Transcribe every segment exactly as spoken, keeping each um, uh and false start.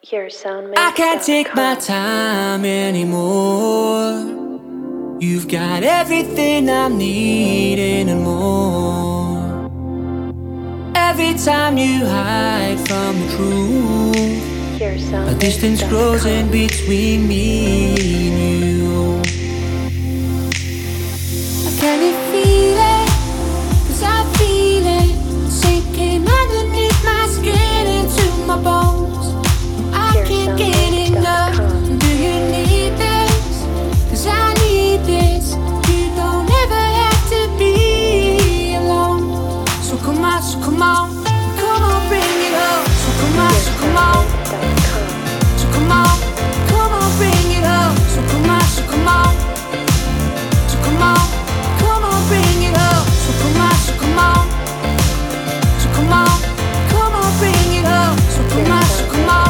Your soundmate. I can't take my time anymore. You've got everything I'm needing and more. Every time you hide from the truth, a distance grows in between me and you. Can you feel it? 'Cause I feel it sinking underneath my skin into my bones. I can't get enough. Do you need this? 'Cause I need this. You don't ever have to be alone. So come on, so come on, come on, bring it up. So come on, so come on, so come on, come on, bring it up. So come on, so come on, so come on, come on, bring it up. So come on, so come on, so come on, come on, bring it up. So come on, so come on.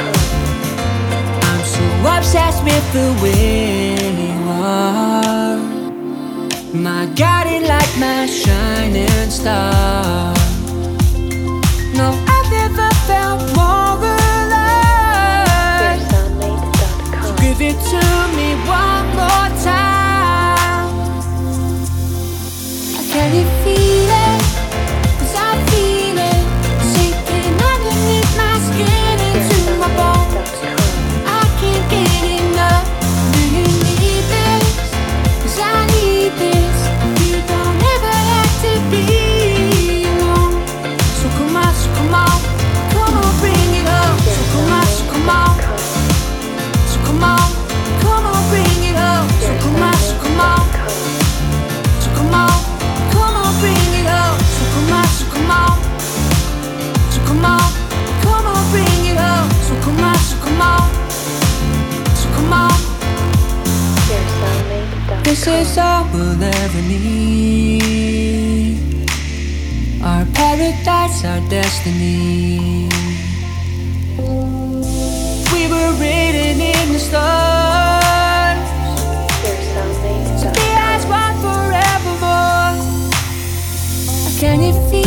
I'm so obsessed with the way you are, my guiding light, my shining star. No, I've never felt more alive. So give it to me one more time. Can you feel it? 'Cause I feel it sinking underneath my skin into my bones. I can't get enough. Do you need this? 'Cause I need this. You don't ever have to be alone. So come on, so come on, come on, bring it up. So come on, so come on, so come on, come on, bring it up. So come on, so come on, so come on, come on, bring it up. So come on, so come on, so come on, come on, bring it up. So come on, so come on, so come on. This is all we'll ever need. Our paradise, our destiny. We were written in the stars. So be as one forevermore. Can you feel